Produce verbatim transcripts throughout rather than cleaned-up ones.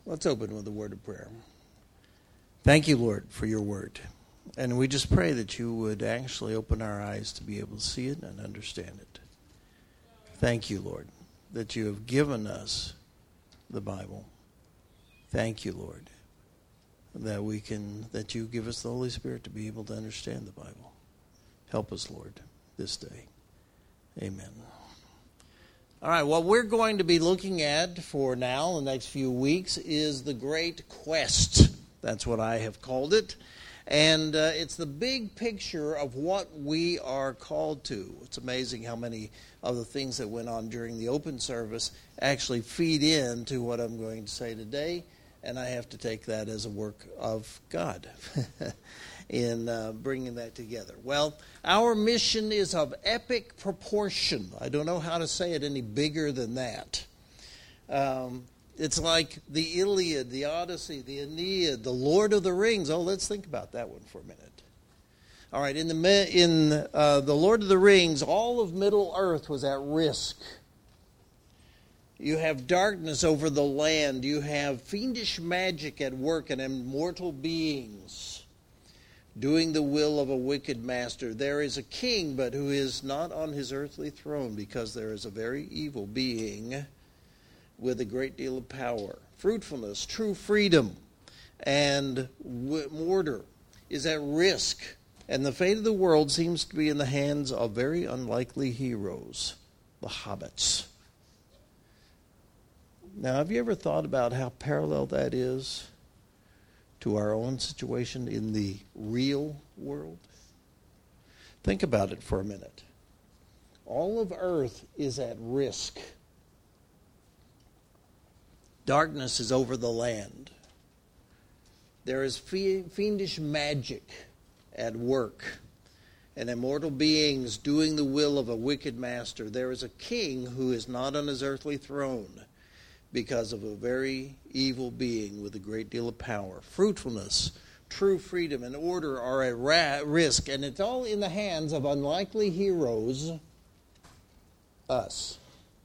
Let's open with a word of prayer. Thank you, Lord, for your word. And we just pray that you would actually open our eyes to be able to see it and understand it. Thank you, Lord, that you have given us the Bible. Thank you, Lord, that we can, that you give us the Holy Spirit to be able to understand the Bible. Help us, Lord, this day. Amen. All right, what we're going to be looking at for now, the next few weeks, is the Great Quest. That's what I have called it. And uh, it's the big picture of what we are called to. It's amazing how many of the things that went on during the open service actually feed into what I'm going to say today. And I have to take that as a work of God in uh, bringing that together. Well, our mission is of epic proportion. I don't know how to say it any bigger than that. Um, it's like the Iliad, the Odyssey, the Aeneid, the Lord of the Rings. Oh, let's think about that one for a minute. All right, in the in uh, the Lord of the Rings, all of Middle Earth was at risk. You have darkness over the land. You have fiendish magic at work and immortal beings doing the will of a wicked master. There is a king, but who is not on his earthly throne, because there is a very evil being with a great deal of power. Fruitfulness, true freedom, and order is at risk. And the fate of the world seems to be in the hands of very unlikely heroes, the hobbits. Now, have you ever thought about how parallel that is to our own situation in the real world? Think about it for a minute. All of earth is at risk. Darkness is over the land. There is fiendish magic at work, and immortal beings doing the will of a wicked master. There is a king who is not on his earthly throne, because of a very evil being with a great deal of power. Fruitfulness, true freedom, and order are at ra- risk, and it's all in the hands of unlikely heroes, us.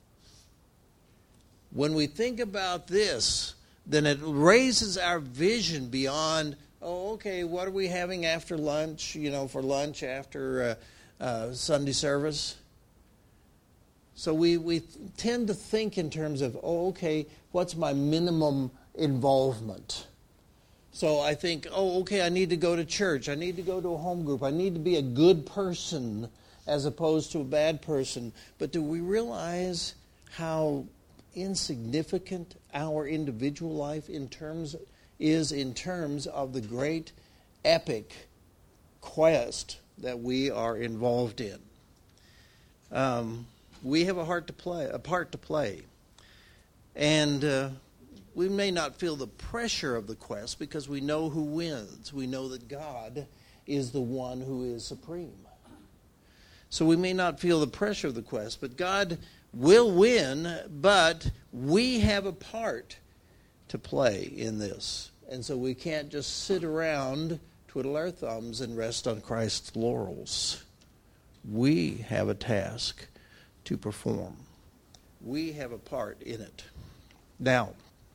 When we think about this, then it raises our vision beyond, oh, okay, what are we having after lunch, you know, for lunch after uh, uh, Sunday service? So we, we tend to think in terms of, oh, okay, what's my minimum involvement? So I think, oh, okay, I need to go to church. I need to go to a home group. I need to be a good person as opposed to a bad person. But do we realize how insignificant our individual life in terms is in terms of the great epic quest that we are involved in? Um... We have a part to play, a part to play, and uh, we may not feel the pressure of the quest because we know who wins. We know that God is the one who is supreme. So we may not feel the pressure of the quest, but God will win. But we have a part to play in this, and so we can't just sit around, twiddle our thumbs, and rest on Christ's laurels. We have a task to perform. We have a part in it. Now,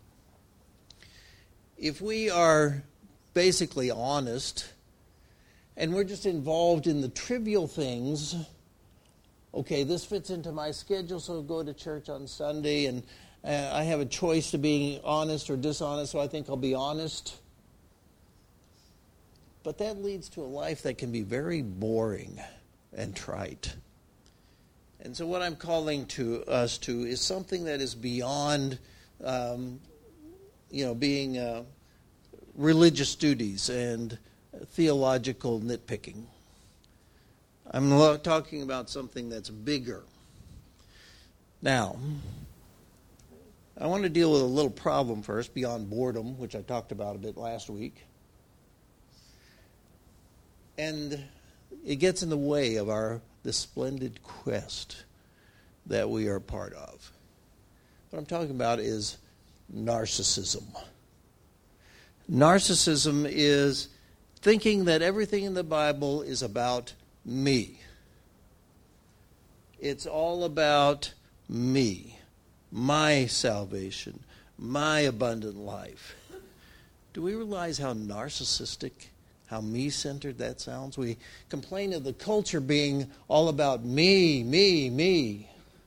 if we are basically honest and we're just involved in the trivial things, okay, this fits into my schedule, so I'll go to church on Sunday, and uh, I have a choice to being honest or dishonest, so I think I'll be honest. But that leads to a life that can be very boring and trite. And so what I'm calling to us to is something that is beyond, um, you know, being uh, religious duties and theological nitpicking. I'm lo- talking about something that's bigger. Now, I want to deal with a little problem first, beyond boredom, which I talked about a bit last week. And it gets in the way of our the splendid quest that we are part of. What I'm talking about is narcissism. Narcissism is thinking that everything in the Bible is about me. It's all about me, my salvation, my abundant life. Do we realize how narcissistic, how me-centered that sounds? We complain of the culture being all about me, me, me.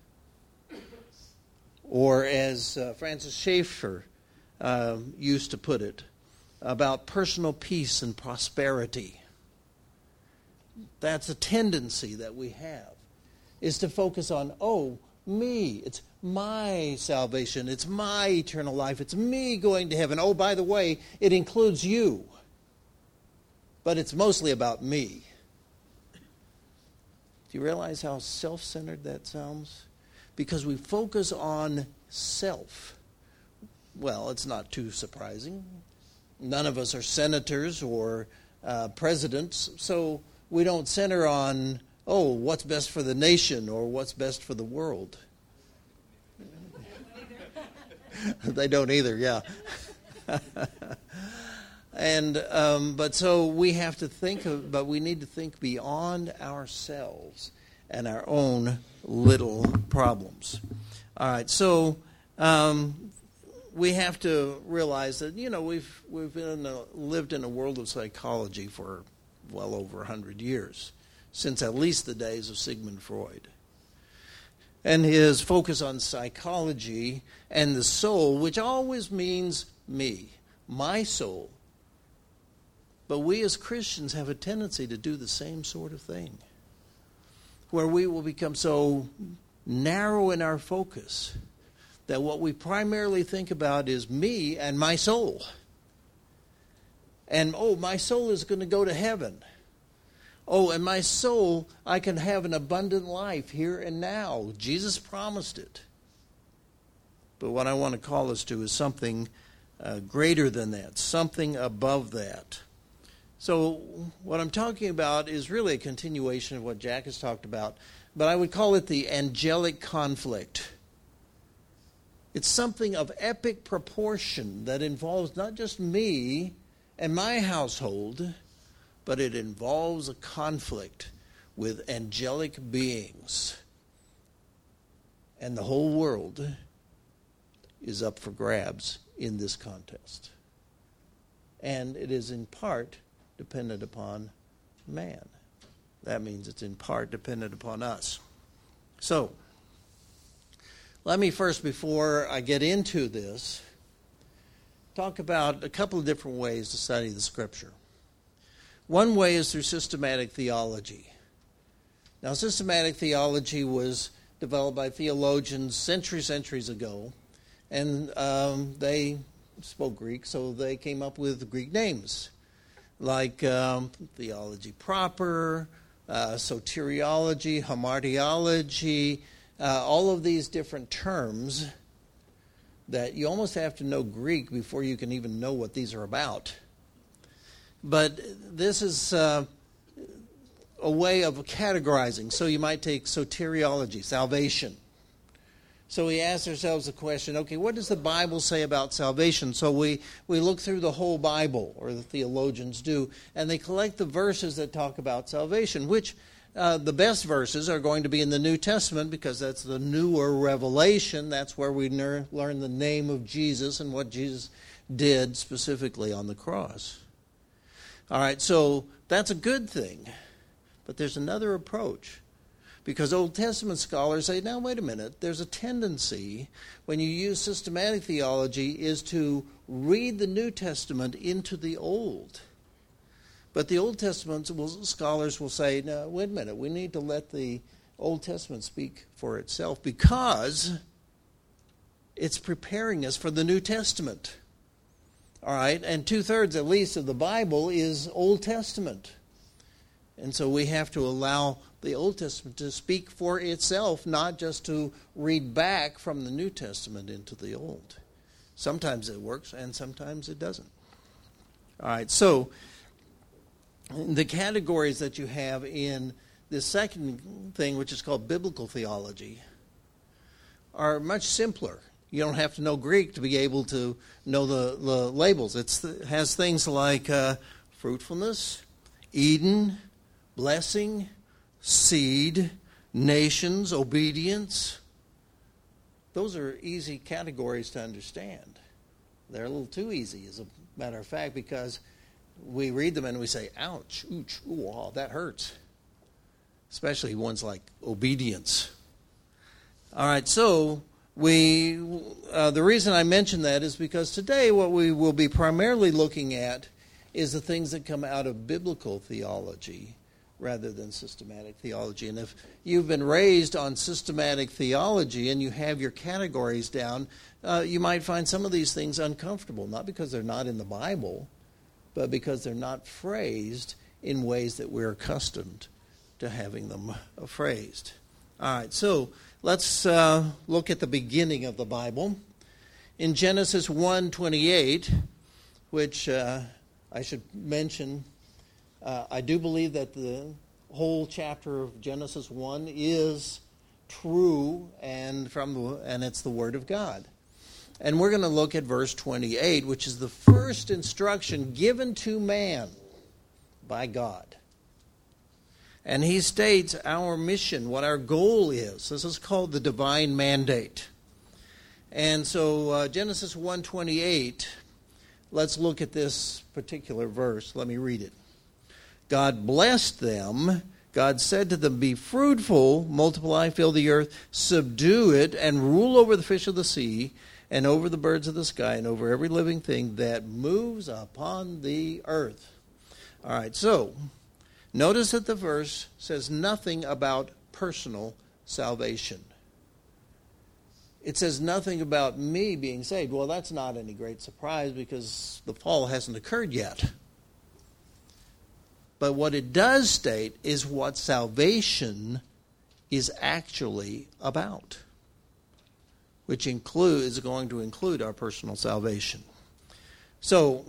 Or as uh, Francis Schaeffer uh, used to put it, about personal peace and prosperity. That's a tendency that we have, is to focus on, oh, me. It's my salvation. It's my eternal life. It's me going to heaven. Oh, by the way, it includes you. But it's mostly about me. Do you realize how self-centered that sounds? Because we focus on self. Well, it's not too surprising. None of us are senators or uh, presidents, so we don't center on, oh, what's best for the nation or what's best for the world. They don't either, yeah. and um, but so we have to think of, but we need to think beyond ourselves and our own little problems. All right, so um, we have to realize that, you know, we've we've been a, lived in a world of psychology for well over a hundred years, since at least the days of Sigmund Freud. And his focus on psychology and the soul, which always means me, my soul. But we as Christians have a tendency to do the same sort of thing, where we will become so narrow in our focus that what we primarily think about is me and my soul. And, oh, my soul is going to go to heaven. Oh, and my soul, I can have an abundant life here and now. Jesus promised it. But what I want to call us to is something uh, greater than that, something above that. So what I'm talking about is really a continuation of what Jack has talked about, but I would call it the angelic conflict. It's something of epic proportion that involves not just me and my household, but it involves a conflict with angelic beings. And the whole world is up for grabs in this contest. And it is in part dependent upon man. That means it's in part dependent upon us. So, let me first, before I get into this, talk about a couple of different ways to study the Scripture. One way is through systematic theology. Now, systematic theology was developed by theologians centuries, centuries ago, and um, they spoke Greek, so they came up with Greek names, like um, theology proper, uh, soteriology, hamartiology, uh, all of these different terms that you almost have to know Greek before you can even know what these are about. But this is uh, a way of categorizing. So you might take soteriology, salvation. So we ask ourselves the question, okay, what does the Bible say about salvation? So we, we look through the whole Bible, or the theologians do, and they collect the verses that talk about salvation, which uh, the best verses are going to be in the New Testament because that's the newer revelation. That's where we ner- learn the name of Jesus and what Jesus did specifically on the cross. All right, so that's a good thing. But there's another approach. Because Old Testament scholars say, now wait a minute, there's a tendency when you use systematic theology is to read the New Testament into the Old. But the Old Testament will, scholars will say, no, wait a minute, we need to let the Old Testament speak for itself because it's preparing us for the New Testament. All right, and two-thirds at least of the Bible is Old Testament. And so we have to allow the Old Testament to speak for itself, not just to read back from the New Testament into the Old. Sometimes it works and sometimes it doesn't. All right, so the categories that you have in this second thing, which is called biblical theology, are much simpler. You don't have to know Greek to be able to know the, the labels. It's, it has things like uh, fruitfulness, Eden, blessing, seed, nations, obedience. those are easy categories to understand. They're a little too easy, as a matter of fact, because we read them and we say, ouch, ooch, ooh, oh, that hurts. Especially ones like obedience. All right, so we uh, the reason I mention that is because today what we will be primarily looking at is the things that come out of biblical theology rather than systematic theology. And if you've been raised on systematic theology and you have your categories down, uh, you might find some of these things uncomfortable, not because they're not in the Bible, but because they're not phrased in ways that we're accustomed to having them phrased. All right, so let's uh, look at the beginning of the Bible. In Genesis one twenty-eight, which uh, I should mention, uh, I do believe that the whole chapter of Genesis one is true, and from the, and it's the Word of God. And we're going to look at verse twenty-eight, which is the first instruction given to man by God. And he states our mission, what our goal is. This is called the divine mandate. And so uh, Genesis one twenty-eight, let's look at this particular verse. Let me read it. God blessed them. God said to them, be fruitful, multiply, fill the earth, subdue it, and rule over the fish of the sea, and over the birds of the sky, and over every living thing that moves upon the earth. All right, so notice that the verse says nothing about personal salvation. It says nothing about me being saved. Well, that's not any great surprise because the fall hasn't occurred yet. But what it does state is what salvation is actually about, which include, is going to include our personal salvation. So,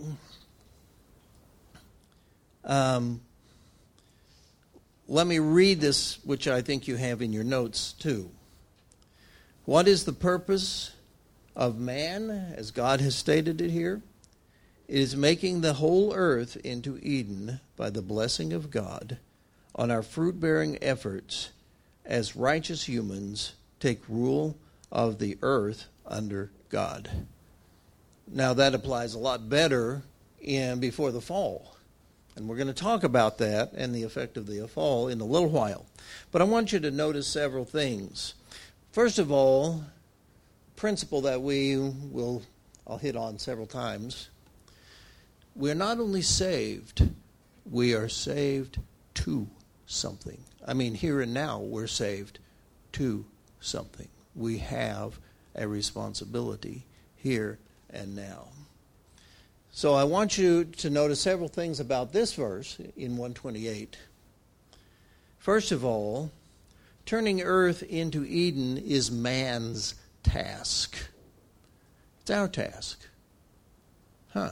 um, let me read this, which I think you have in your notes too. What is the purpose of man, as God has stated it here? It is making the whole earth into Eden by the blessing of God on our fruit-bearing efforts as righteous humans take rule of the earth under God. Now that applies a lot better in before the fall. And we're going to talk about that and the effect of the fall in a little while. But I want you to notice several things. First of all, principle that we will, I'll hit on several times. We're not only saved, we are saved to something. I mean, here and now, we're saved to something. We have a responsibility here and now. So I want you to notice several things about this verse in one twenty-eight. First of all, turning earth into Eden is man's task. It's our task. Huh.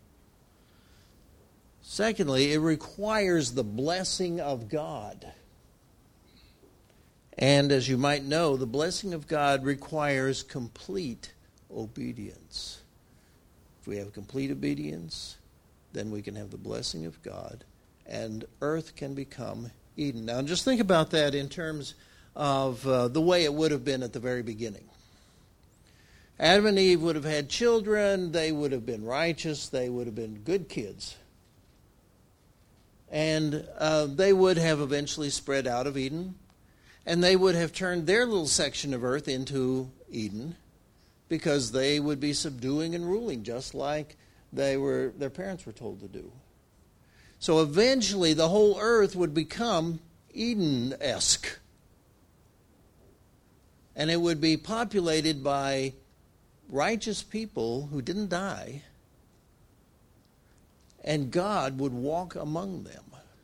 Secondly, it requires the blessing of God. And as you might know, the blessing of God requires complete obedience. If we have complete obedience, then we can have the blessing of God, and earth can become Eden. Now, just think about that in terms of uh, the way it would have been at the very beginning. Adam and Eve would have had children. They would have been righteous. They would have been good kids. And uh, they would have eventually spread out of Eden, and they would have turned their little section of earth into Eden because they would be subduing and ruling just like they were, their parents were told to do. So eventually the whole earth would become Eden-esque. And it would be populated by righteous people who didn't die, and God would walk among them.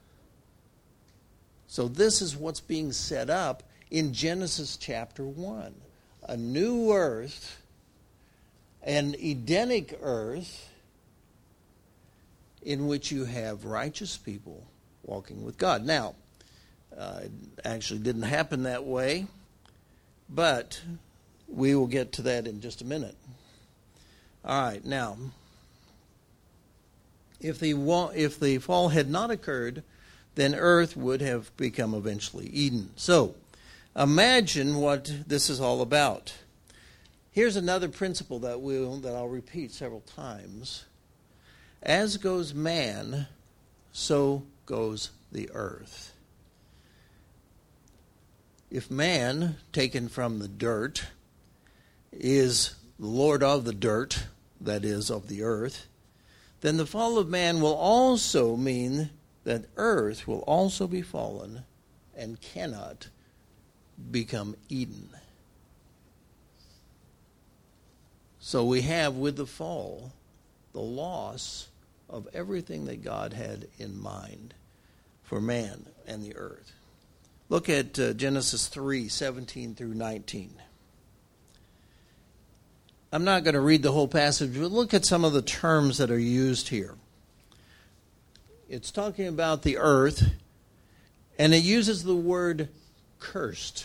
So this is what's being set up in Genesis chapter one. A new earth, an Edenic earth, in which you have righteous people walking with God. Now, uh, it actually didn't happen that way, but we will get to that in just a minute. All right, now, if the if the fall had not occurred, then earth would have become eventually Eden. So, imagine what this is all about. Here's another principle that we'll that I'll repeat several times. As goes man, so goes the earth. If man, taken from the dirt, is the Lord of the dirt, that is, of the earth, then the fall of man will also mean that earth will also be fallen and cannot become Eden. So we have, with the fall, the loss of everything that God had in mind for man and the earth. Look at uh, Genesis three, seventeen through nineteen. I'm not going to read the whole passage, but look at some of the terms that are used here. It's talking about the earth, and it uses the word cursed.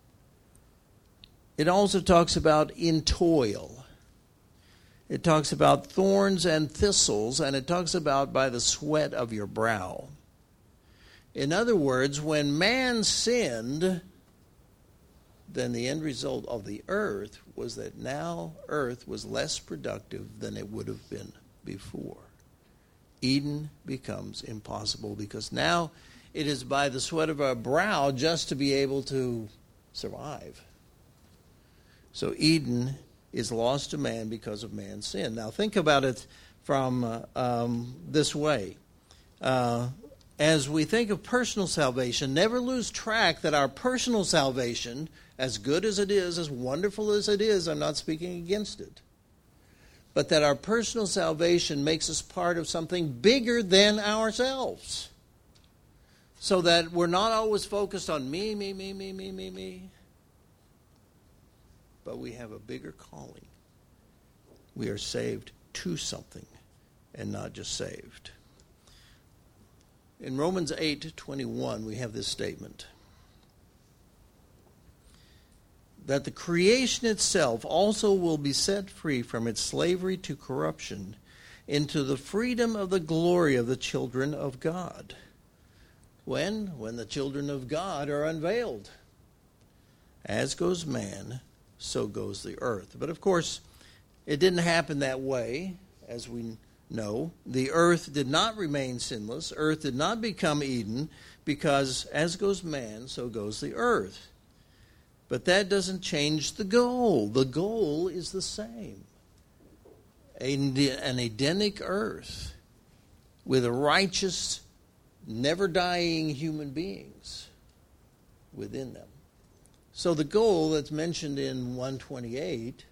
It also talks about in toil. It talks about thorns and thistles, and it talks about by the sweat of your brow. In other words, when man sinned, then the end result of the earth was that now earth was less productive than it would have been before. Eden becomes impossible because now it is by the sweat of our brow just to be able to survive. So Eden is lost to man because of man's sin. Now think about it from uh, um, this way. Uh, as we think of personal salvation, never lose track that our personal salvation, as good as it is, as wonderful as it is, I'm not speaking against it, but that our personal salvation makes us part of something bigger than ourselves. So that we're not always focused on me, me, me, me, me, me, me. But we have a bigger calling. We are saved to something and not just saved. In Romans eight twenty-one, we have this statement. That the creation itself also will be set free from its slavery to corruption into the freedom of the glory of the children of God. When? When the children of God are unveiled. As goes man, so goes the earth. But of course, it didn't happen that way, as we know. The earth did not remain sinless. Earth did not become Eden, because as goes man, so goes the earth. But that doesn't change the goal. The goal is the same. An Edenic earth with a righteous, never-dying human beings within them. So the goal that's mentioned in one twenty-eight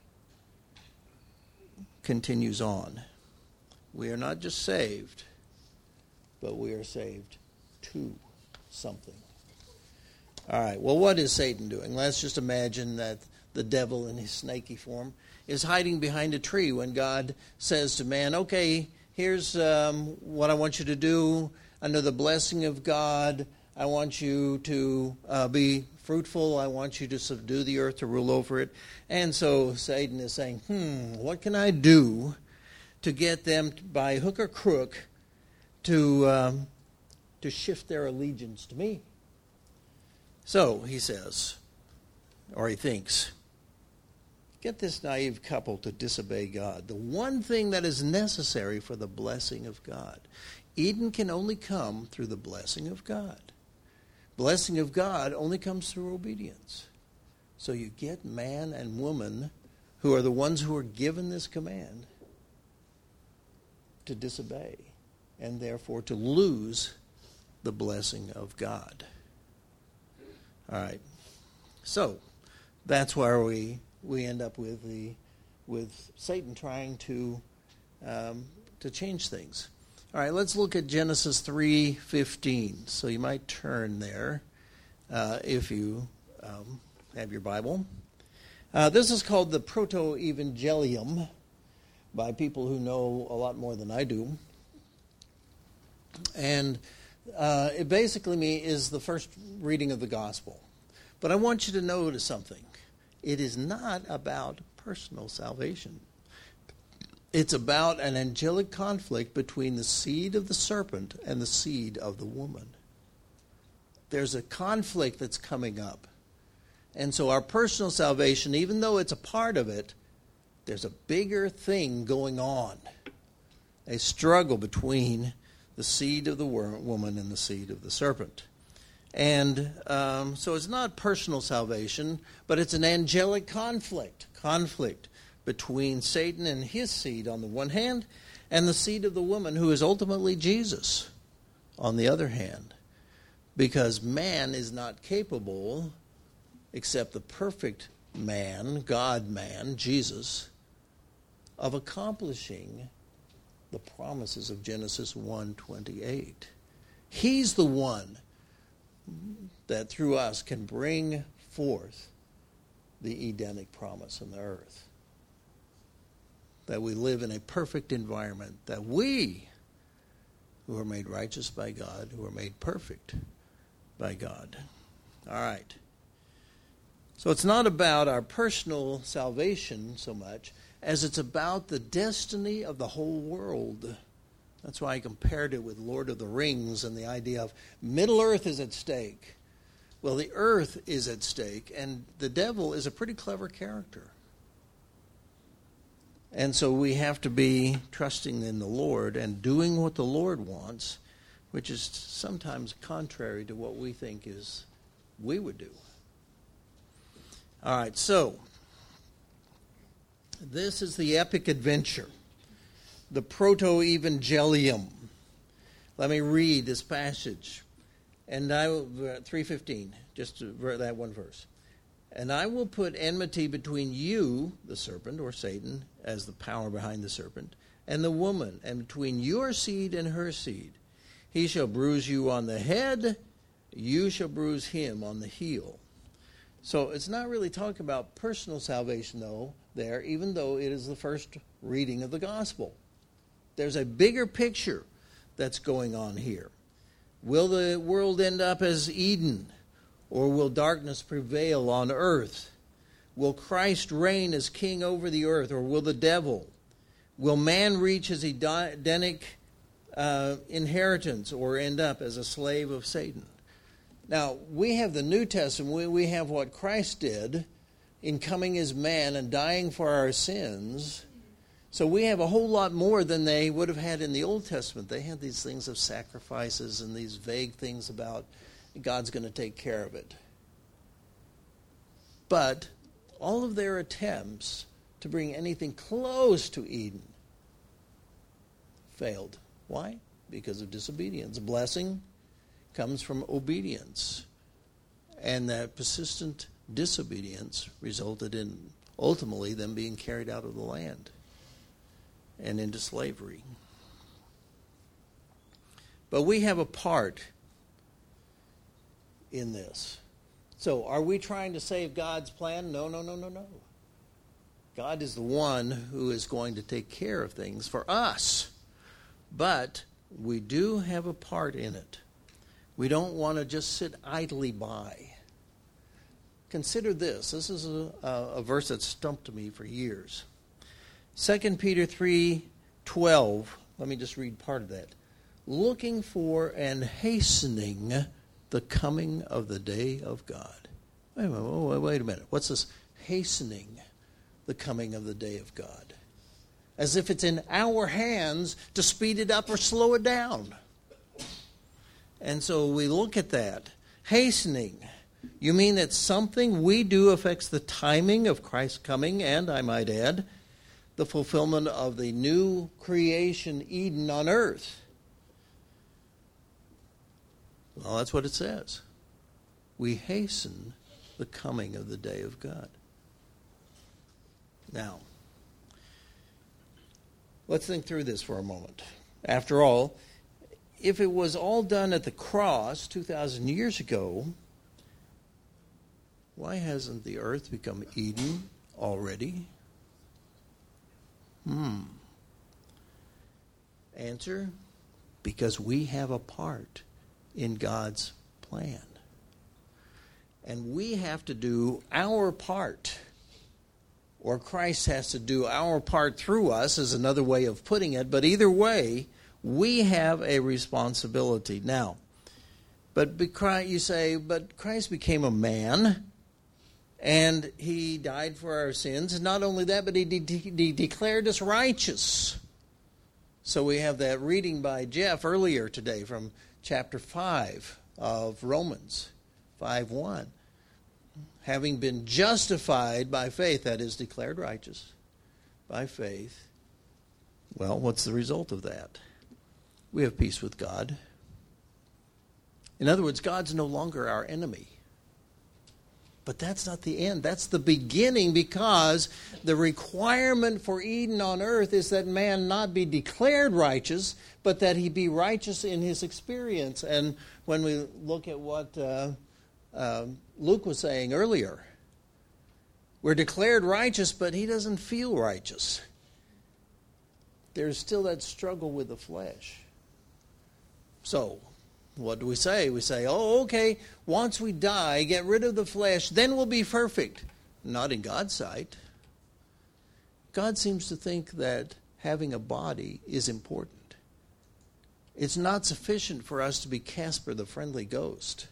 continues on. We are not just saved, but we are saved to something. All right, well, what is Satan doing? Let's just imagine that the devil in his snaky form is hiding behind a tree when God says to man, okay, here's um, what I want you to do. Under the blessing of God, I want you to uh, be fruitful. I want you to subdue the earth, to rule over it. And so Satan is saying, hmm, what can I do to get them by hook or crook to um, to shift their allegiance to me? So he says, or he thinks, get this naive couple to disobey God. The one thing that is necessary for the blessing of God. Eden can only come through the blessing of God. Blessing of God only comes through obedience. So you get man and woman who are the ones who are given this command to disobey and therefore to lose the blessing of God. All right. So that's where we we end up with the with Satan trying to um, to change things. All right, let's look at Genesis three fifteen. So you might turn there uh, if you um, have your Bible. Uh, this is called the Proto-Evangelium by people who know a lot more than I do. And uh, it basically me is the first reading of the gospel. But I want you to notice something. It is not about personal salvation. It's about an angelic conflict between the seed of the serpent and the seed of the woman. There's a conflict that's coming up. And so our personal salvation, even though it's a part of it, There's a bigger thing going on. A struggle between the seed of the woman and the seed of the serpent. And um, so it's not personal salvation, but it's an angelic conflict. Conflict between Satan and his seed on the one hand, and the seed of the woman, who is ultimately Jesus, on the other hand. Because man is not capable, except the perfect man, God-man, Jesus, of accomplishing the promises of Genesis one twenty-eight. He's the one that through us can bring forth the Edenic promise in the earth. That we live in a perfect environment, that we, who are made righteous by God, who are made perfect by God. All right. So it's not about our personal salvation so much as it's about the destiny of the whole world. That's why I compared it with Lord of the Rings and the idea of Middle-earth is at stake. Well, the earth is at stake, and the devil is a pretty clever character. And so we have to be trusting in the Lord and doing what the Lord wants, which is sometimes contrary to what we think is we would do. All right, so this is the epic adventure, the proto-evangelium. Let me read this passage. And I will, three fifteen, just to, that one verse. And I will put enmity between you, the serpent, or Satan, as the power behind the serpent, and the woman, and between your seed and her seed. He shall bruise you on the head, you shall bruise him on the heel. So it's not really talking about personal salvation, though, there, even though it is the first reading of the gospel. There's a bigger picture that's going on here. Will the world end up as Eden, or will darkness prevail on earth? Will Christ reign as king over the earth, or will the devil? Will man reach his Edenic uh, inheritance, or end up as a slave of Satan? Now, we have the New Testament. We, we have what Christ did in coming as man and dying for our sins. So we have a whole lot more than they would have had in the Old Testament. They had these things of sacrifices and these vague things about God's going to take care of it. But all of their attempts to bring anything close to Eden failed. Why? Because of disobedience. Blessing comes from obedience. And that persistent disobedience resulted in ultimately them being carried out of the land and into slavery. But we have a part in this. So are we trying to save God's plan? No, no, no, no, no. God is the one who is going to take care of things for us. But we do have a part in it. We don't want to just sit idly by. Consider this. This is a, a verse that stumped me for years. Second Peter three twelve. Let me just read part of that. Looking for and hastening the coming of the day of God. Wait a minute. Wait, wait a minute. What's this? Hastening the coming of the day of God. As if it's in our hands to speed it up or slow it down. And so we look at that. Hastening. You mean that something we do affects the timing of Christ's coming and, I might add, the fulfillment of the new creation Eden on earth? Well, that's what it says. We hasten the coming of the day of God. Now, let's think through this for a moment. After all, if it was all done at the cross two thousand years ago, why hasn't the earth become Eden already? Hmm. Answer, because we have a part in God's plan. And we have to do our part, or Christ has to do our part through us, is another way of putting it. But either way, we have a responsibility. Now, but you say, but Christ became a man, And he died for our sins. And not only that, but he, de- de- declared us righteous. So we have that reading by Jeff earlier today from chapter five of Romans, five one. Having been justified by faith, that is, declared righteous by faith. Well, what's the result of that? We have peace with God. In other words, God's no longer our enemy. But that's not the end. That's the beginning, because the requirement for Eden on earth is that man not be declared righteous, but that he be righteous in his experience. And when we look at what uh, uh, Luke was saying earlier, we're declared righteous, but he doesn't feel righteous. There's still that struggle with the flesh. So, what do we say? We say, oh, okay, once we die, get rid of the flesh, then we'll be perfect. Not in God's sight. God seems to think that having a body is important. It's not sufficient for us to be Casper the Friendly Ghost.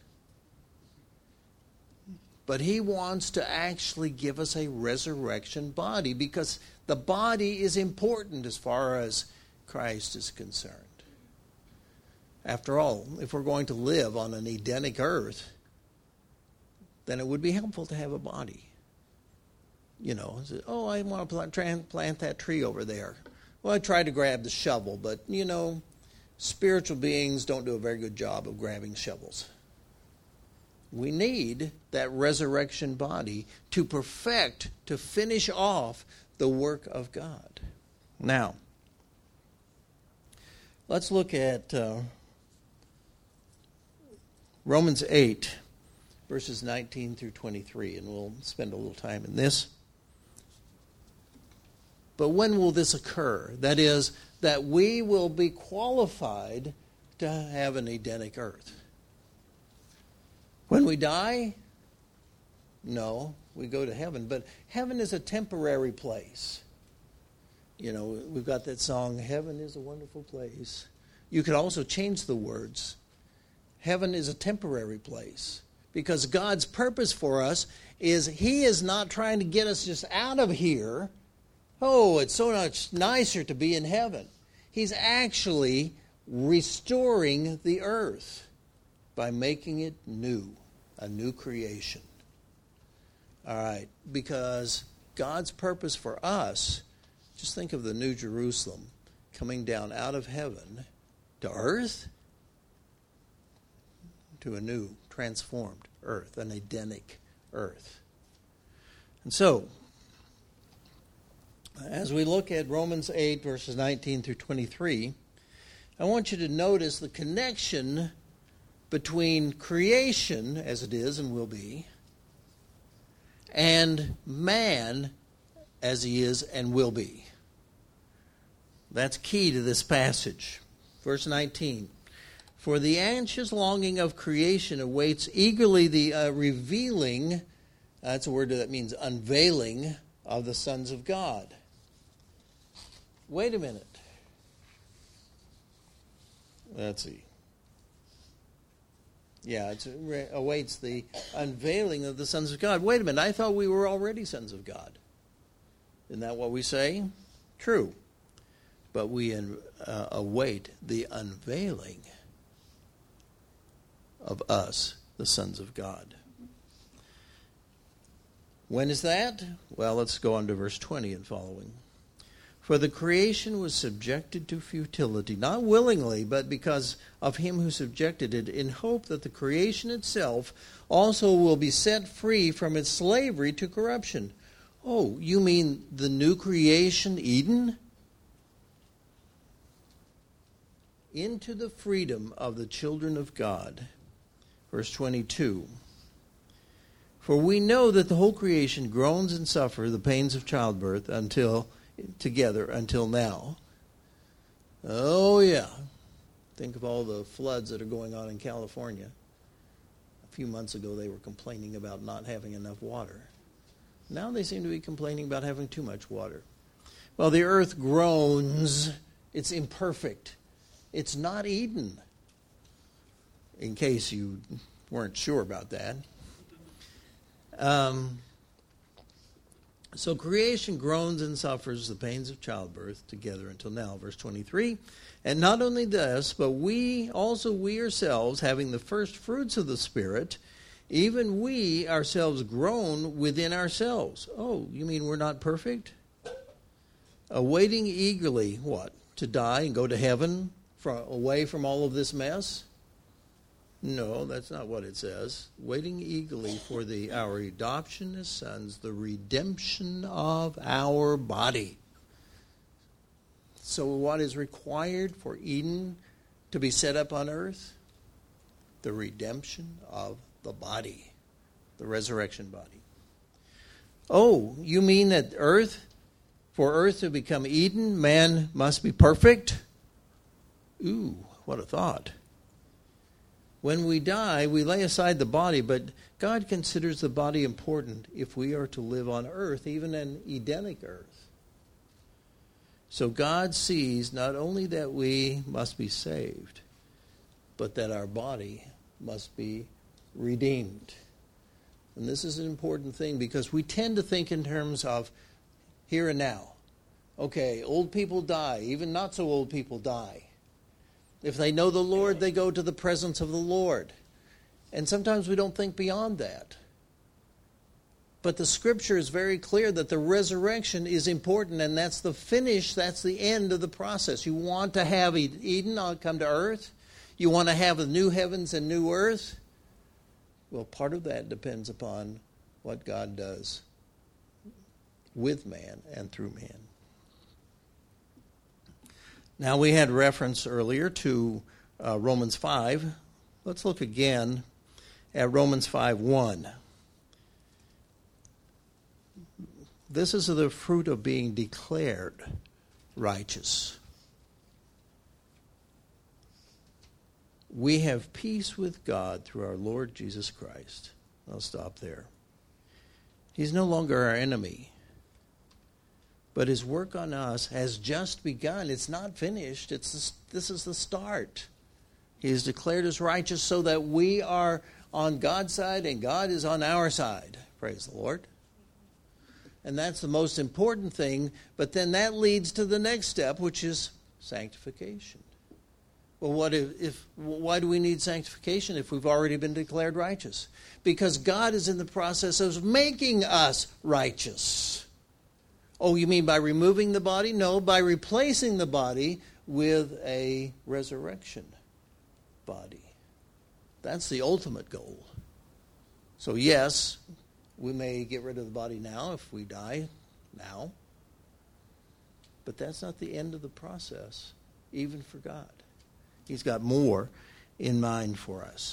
But he wants to actually give us a resurrection body, because the body is important as far as Christ is concerned. After all, if we're going to live on an Edenic earth, then it would be helpful to have a body. You know, oh, I want to plant, plant that tree over there. Well, I tried to grab the shovel, but, you know, spiritual beings don't do a very good job of grabbing shovels. We need that resurrection body to perfect, to finish off the work of God. Now, let's look at uh, Romans eight, verses nineteen through twenty-three, and we'll spend a little time in this. But when will this occur? That is, that we will be qualified to have an Edenic earth. When we die? No, we go to heaven. But heaven is a temporary place. You know, we've got that song, Heaven is a Wonderful Place. You could also change the words. Heaven is a temporary place, because God's purpose for us is he is not trying to get us just out of here. Oh, it's so much nicer to be in heaven. He's actually restoring the earth by making it new, a new creation. All right, because God's purpose for us, just think of the New Jerusalem coming down out of heaven to earth, to a new, transformed earth, an Edenic earth. And so, as we look at Romans eight, verses nineteen through twenty-three, I want you to notice the connection between creation, as it is and will be, and man, as he is and will be. That's key to this passage. Verse nineteen. For the anxious longing of creation awaits eagerly the uh, revealing, that's a word that means unveiling, of the sons of God. Wait a minute. Let's see. Yeah, it awaits the unveiling of the sons of God. Wait a minute, I thought we were already sons of God. Isn't that what we say? True. But we uh, await the unveiling of us, the sons of God. When is that? Well, let's go on to verse twenty and following. For the creation was subjected to futility, not willingly, but because of him who subjected it, in hope that the creation itself also will be set free from its slavery to corruption. Oh, you mean the new creation, Eden? Into the freedom of the children of God. Verse twenty-two. For we know that the whole creation groans and suffers the pains of childbirth until together until now. Oh yeah. Think of all the floods that are going on in California. A few months ago they were complaining about not having enough water. Now they seem to be complaining about having too much water. Well, the earth groans. It's imperfect. It's not Eden. In case you weren't sure about that. Um, So creation groans and suffers the pains of childbirth together until now. Verse twenty-three. And not only this, but we also we ourselves, having the first fruits of the Spirit, even we ourselves groan within ourselves. Oh, you mean we're not perfect? Awaiting eagerly, what? To die and go to heaven, from, away from all of this mess? No, that's not what it says. Waiting eagerly for the our adoption as sons, the redemption of our body. So what is required for Eden to be set up on earth? The redemption of the body, the resurrection body. Oh, you mean that earth, for earth to become Eden, man must be perfect? Ooh, what a thought. When we die, we lay aside the body, but God considers the body important if we are to live on earth, even an Edenic earth. So God sees not only that we must be saved, but that our body must be redeemed. And this is an important thing because we tend to think in terms of here and now. Okay, old people die, even not so old people die. If they know the Lord, they go to the presence of the Lord. And sometimes we don't think beyond that. But the Scripture is very clear that the resurrection is important, and that's the finish, that's the end of the process. You want to have Eden come to earth? You want to have the new heavens and new earth? Well, part of that depends upon what God does with man and through man. Now, we had reference earlier to uh, Romans five. Let's look again at Romans five one. This is the fruit of being declared righteous. We have peace with God through our Lord Jesus Christ. I'll stop there. He's no longer our enemy. But his work on us has just begun. It's not finished. It's this is the start. He is declared as righteous so that we are on God's side and God is on our side. Praise the Lord. And that's the most important thing. But then that leads to the next step, which is sanctification. Well, what if, if why do we need sanctification if we've already been declared righteous? Because God is in the process of making us righteous. Oh, you mean by removing the body? No, by replacing the body with a resurrection body. That's the ultimate goal. So yes, we may get rid of the body now if we die now. But that's not the end of the process, even for God. He's got more in mind for us.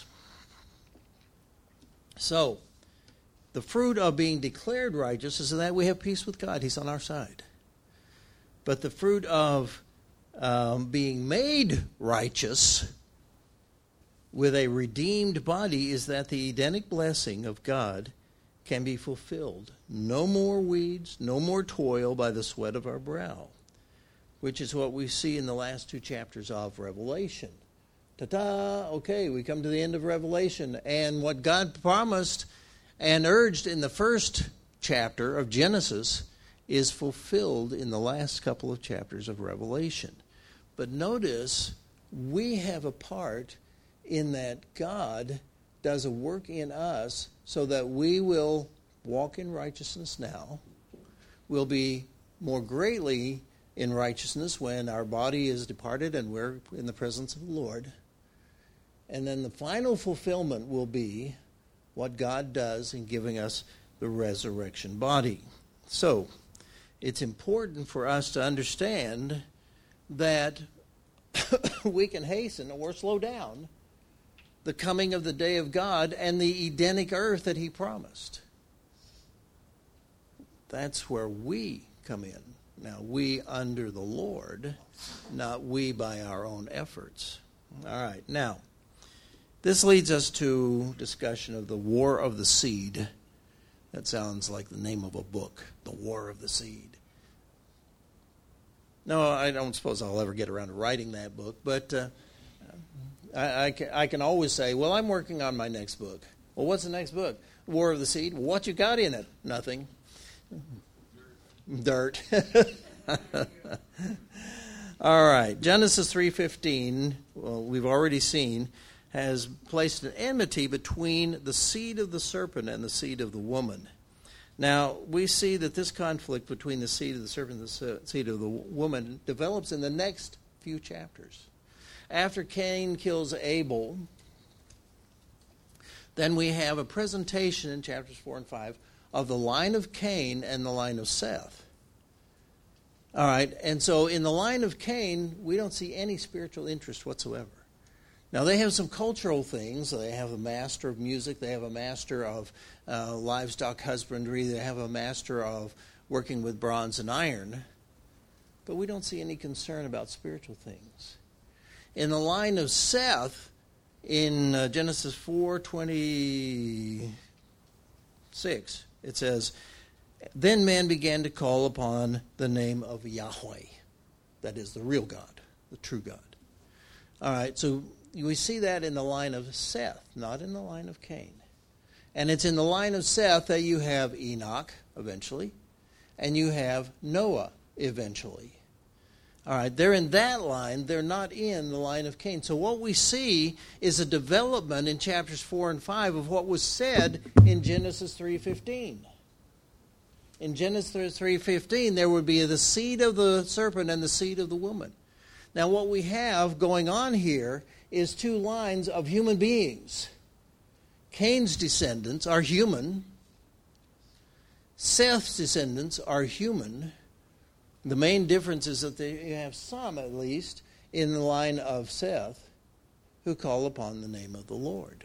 So, the fruit of being declared righteous is that we have peace with God. He's on our side. But the fruit of um, being made righteous with a redeemed body is that the Edenic blessing of God can be fulfilled. No more weeds, no more toil by the sweat of our brow, which is what we see in the last two chapters of Revelation. Ta-ta! Okay, we come to the end of Revelation. And what God promised and urged in the first chapter of Genesis is fulfilled in the last couple of chapters of Revelation. But notice, we have a part in that God does a work in us so that we will walk in righteousness now, will be more greatly in righteousness when our body is departed and we're in the presence of the Lord. And then the final fulfillment will be what God does in giving us the resurrection body. So, it's important for us to understand that we can hasten or slow down the coming of the day of God and the Edenic earth that he promised. That's where we come in. Now, we under the Lord, not we by our own efforts. All right, now, this leads us to discussion of the War of the Seed. That sounds like the name of a book, The War of the Seed. No, I don't suppose I'll ever get around to writing that book, but uh, I, I, can, I can always say, well, I'm working on my next book. Well, what's the next book? War of the Seed. Well, what you got in it? Nothing. Dirt. All right. Genesis three fifteen, well, we've already seen, has placed an enmity between the seed of the serpent and the seed of the woman. Now, we see that this conflict between the seed of the serpent and the seed of the woman develops in the next few chapters. After Cain kills Abel, then we have a presentation in chapters four and five of the line of Cain and the line of Seth. All right, and so in the line of Cain, we don't see any spiritual interest whatsoever. Now, they have some cultural things. They have a master of music. They have a master of uh, livestock husbandry. They have a master of working with bronze and iron. But we don't see any concern about spiritual things. In the line of Seth, in uh, Genesis four twenty-six, it says, "Then man began to call upon the name of Yahweh." That is the real God, the true God. All right, so we see that in the line of Seth, not in the line of Cain. And it's in the line of Seth that you have Enoch, eventually, and you have Noah, eventually. All right, they're in that line. They're not in the line of Cain. So what we see is a development in chapters four and five of what was said in Genesis three fifteen. In Genesis three fifteen, there would be the seed of the serpent and the seed of the woman. Now, what we have going on here is two lines of human beings. Cain's descendants are human. Seth's descendants are human. The main difference is that they, you have some, at least, in the line of Seth who call upon the name of the Lord.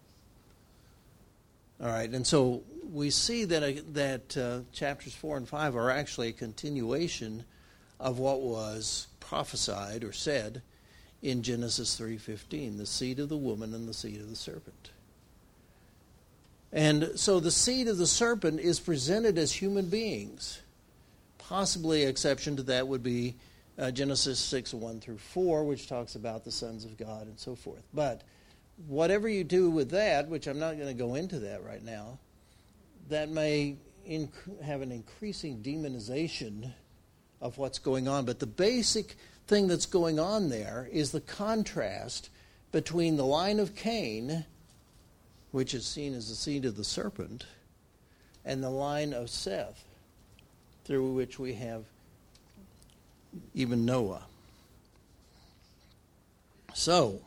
All right, and so we see that, uh, that uh, chapters four and five are actually a continuation of what was prophesied or said in Genesis three fifteen, the seed of the woman and the seed of the serpent. And so the seed of the serpent is presented as human beings. Possibly an exception to that would be uh, Genesis six, one through four, which talks about the sons of God and so forth. But whatever you do with that, which I'm not going to go into that right now, that may inc- have an increasing demonization of what's going on. But the basic thing that's going on there is the contrast between the line of Cain, which is seen as the seed of the serpent, and the line of Seth, through which we have even Noah. So,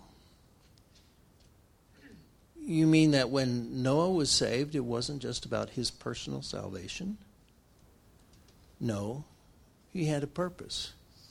you mean that when Noah was saved, it wasn't just about his personal salvation? No, he had a purpose.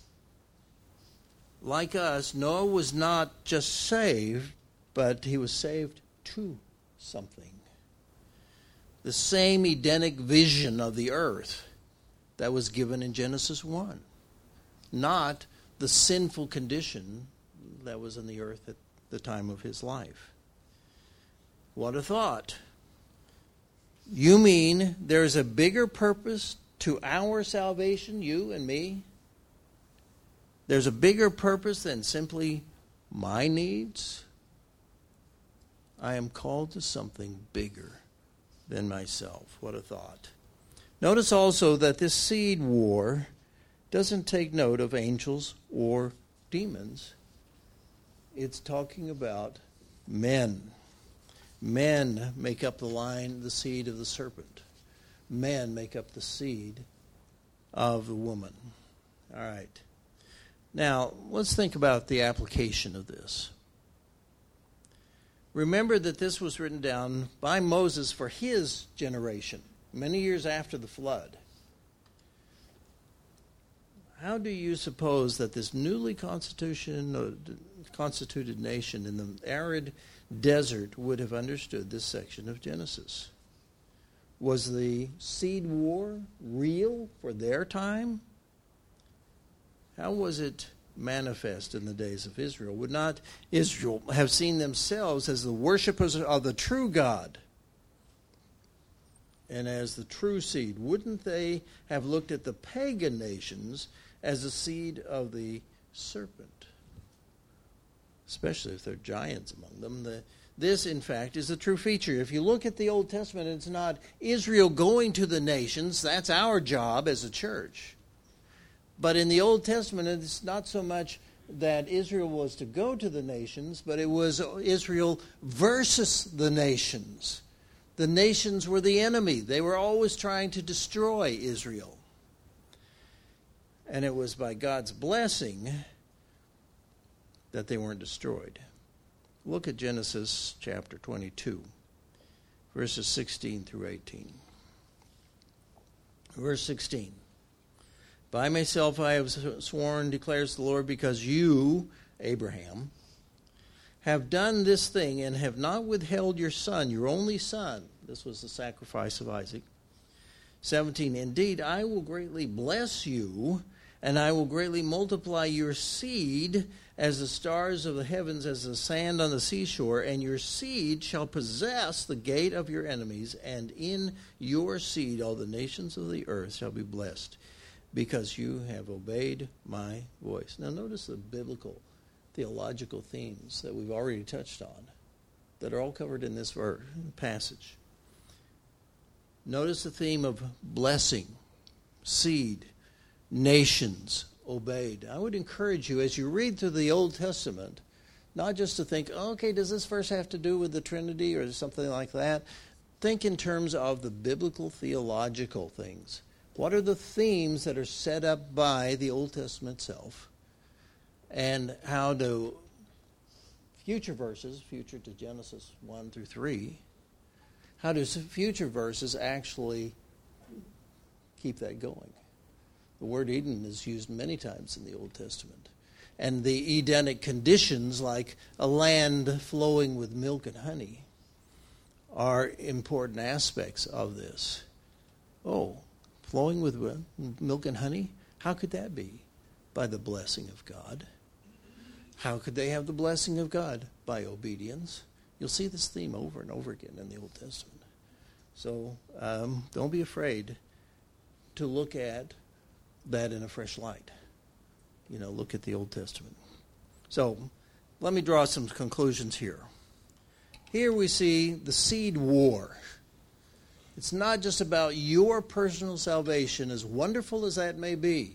Like us, Noah was not just saved, but he was saved to something. The same Edenic vision of the earth that was given in Genesis one. Not the sinful condition that was in the earth at the time of his life. What a thought. You mean there's a bigger purpose to our salvation, you and me? There's a bigger purpose than simply my needs? I am called to something bigger than myself. What a thought. Notice also that this seed war doesn't take note of angels or demons. It's talking about men. Men make up the line, the seed of the serpent. Men make up the seed of the woman. All right. Now, let's think about the application of this. Remember that this was written down by Moses for his generation, many years after the flood. How do you suppose that this newly constituted nation in the arid desert would have understood this section of Genesis? Was the seed war real for their time? How was it manifest in the days of Israel? Would not Israel have seen themselves as the worshipers of the true God and as the true seed? Wouldn't they have looked at the pagan nations as the seed of the serpent? Especially if there are giants among them. The, this, in fact, is the true feature. If you look at the Old Testament, it's not Israel going to the nations. That's our job as a church. But in the Old Testament, it's not so much that Israel was to go to the nations, but it was Israel versus the nations. The nations were the enemy. They were always trying to destroy Israel. And it was by God's blessing that they weren't destroyed. Look at Genesis chapter twenty-two, verses sixteen through eighteen. Verse sixteen. By myself I have sworn, declares the Lord, because you, Abraham, have done this thing and have not withheld your son, your only son. This was the sacrifice of Isaac. seventeen. Indeed, I will greatly bless you, and I will greatly multiply your seed as the stars of the heavens, as the sand on the seashore, and your seed shall possess the gate of your enemies, and in your seed all the nations of the earth shall be blessed, because you have obeyed my voice. Now notice the biblical, theological themes that we've already touched on that are all covered in this verse, passage. Notice the theme of blessing, seed, nations, obeyed. I would encourage you, as you read through the Old Testament, not just to think, okay, does this verse have to do with the Trinity or something like that? Think in terms of the biblical theological things. What are the themes that are set up by the Old Testament itself? And how do future verses, future to Genesis one through three, how do future verses actually keep that going? The word Eden is used many times in the Old Testament. And the Edenic conditions, like a land flowing with milk and honey, are important aspects of this. Oh, flowing with milk and honey? How could that be? By the blessing of God. How could they have the blessing of God? By obedience. You'll see this theme over and over again in the Old Testament. So um, don't be afraid to look at that in a fresh light. You know, look at the Old Testament. So let me draw some conclusions here. Here we see the seed war. It's not just about your personal salvation, as wonderful as that may be.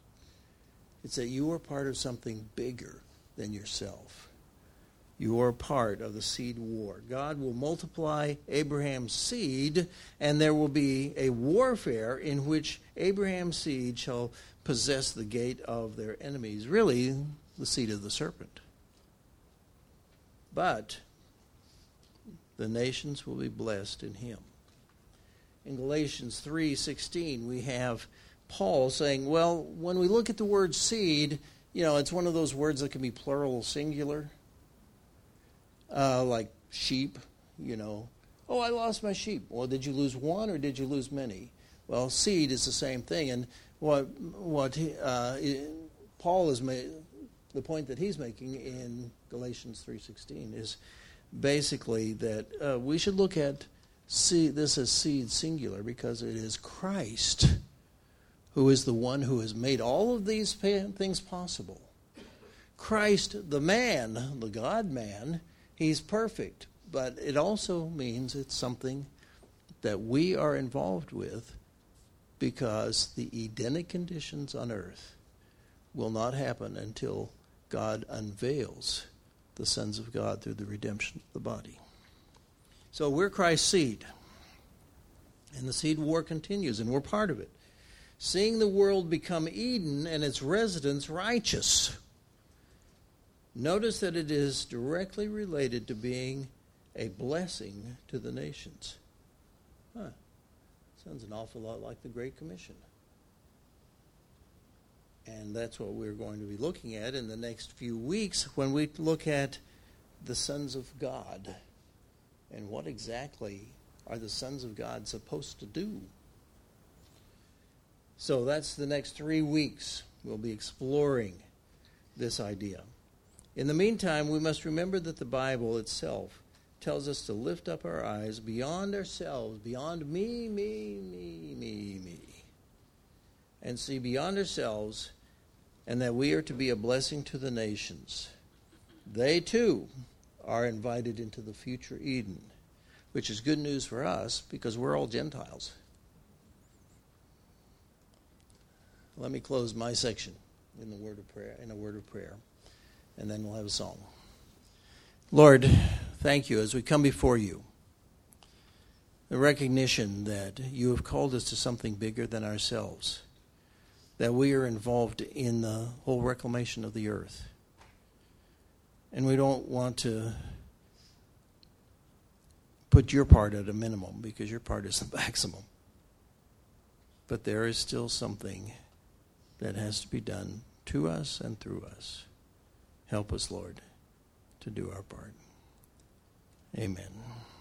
It's that you are part of something bigger than yourself. You are part of the seed war. God will multiply Abraham's seed, and there will be a warfare in which Abraham's seed shall possess the gate of their enemies, really the seed of the serpent. But the nations will be blessed in him. In Galatians three sixteen, we have Paul saying, well, when we look at the word seed, you know, it's one of those words that can be plural, singular. Uh, like sheep, you know. Oh, I lost my sheep. Well, did you lose one or did you lose many? Well, seed is the same thing. And what what uh, Paul is made, the point that he's making in Galatians three sixteen is basically that uh, we should look at seed, this as seed singular, because it is Christ who is the one who has made all of these things possible. Christ, the man, the God-man, he's perfect, but it also means it's something that we are involved with, because the Edenic conditions on earth will not happen until God unveils the sons of God through the redemption of the body. So we're Christ's seed, and the seed war continues, and we're part of it. Seeing the world become Eden and its residents righteous. Notice that it is directly related to being a blessing to the nations. Huh. Sounds an awful lot like the Great Commission. And that's what we're going to be looking at in the next few weeks when we look at the sons of God. And what exactly are the sons of God supposed to do? So that's the next three weeks. We'll be exploring this idea. In the meantime, we must remember that the Bible itself tells us to lift up our eyes beyond ourselves, beyond me, me, me, me, me, and see beyond ourselves, and that we are to be a blessing to the nations. They too are invited into the future Eden, which is good news for us because we're all Gentiles. Let me close my section in the word of prayer, in a word of prayer, and then we'll have a song. Lord, thank you as we come before you. The recognition that you have called us to something bigger than ourselves, that we are involved in the whole reclamation of the earth. And we don't want to put your part at a minimum because your part is the maximum. But there is still something that has to be done to us and through us. Help us, Lord, to do our part. Amen.